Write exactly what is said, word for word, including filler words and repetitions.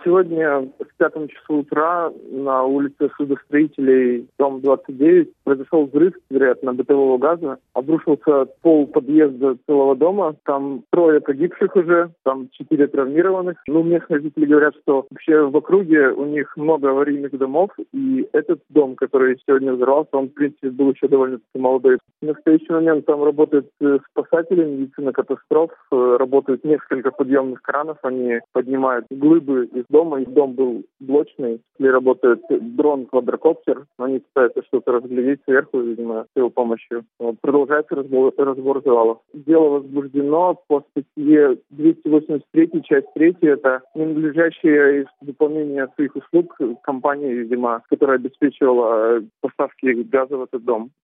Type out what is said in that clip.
Сегодня в пятом часу утра на улице Судостроителей, дом двадцать девять, произошел взрыв, вероятно, бытового газа. Обрушился пол подъезда целого дома. Там трое погибших уже, там четыре травмированных. Ну, местные жители говорят, что вообще в округе у них много аварийных домов, и этот дом, который сегодня взорвался, он, в принципе, был еще довольно-таки молодой. В настоящий момент там работают спасатели, медицина катастроф, работают несколько подъемных кранов, они поднимают глыбы из дома, и дом был блочный, и работает дрон-квадрокоптер, они пытаются что-то разглядеть сверху, видимо, с его помощью. Вот. Продолжается разбор, разбор завалов. Дело возбуждено по статье двести восемьдесят три, часть третья, это ненадлежащее выполнение своих услуг компании, видимо, которая обеспечивала поставки газа в этот дом.